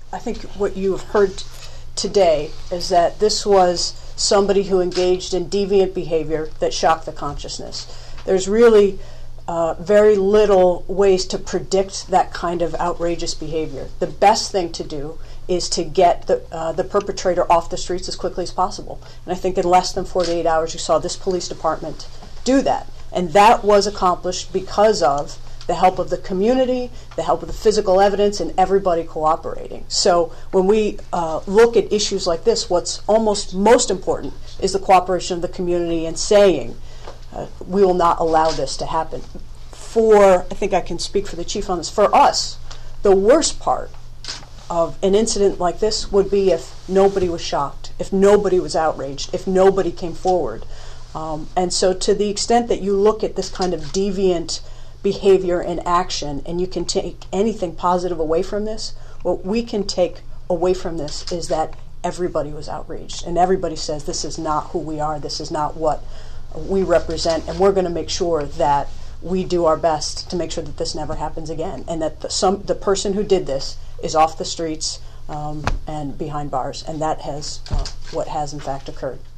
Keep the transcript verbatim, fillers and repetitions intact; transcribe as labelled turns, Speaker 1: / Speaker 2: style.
Speaker 1: I think what you have heard today is that this was somebody who engaged in deviant behavior that shocked the consciousness. There's really uh, very little ways to predict that kind of outrageous behavior. The best thing to do is to get the, uh, the perpetrator off the streets as quickly as possible. And I think in less than forty-eight hours you saw this police department do that. And that was accomplished because of the help of the community, the help of the physical evidence, and everybody cooperating. So when we uh, look at issues like this, what's almost most important is the cooperation of the community and saying, uh, we will not allow this to happen. For, I think I can speak for the chief on this, for us, the worst part of an incident like this would be if nobody was shocked, if nobody was outraged, if nobody came forward. Um, and so to the extent that you look at this kind of deviant behavior and action and you can take anything positive away from this, what we can take away from this is that everybody was outraged and everybody says this is not who we are, this is not what we represent, and we're going to make sure that we do our best to make sure that this never happens again, and that the, some, the person who did this is off the streets um, and behind bars, and that has uh, what has in fact occurred.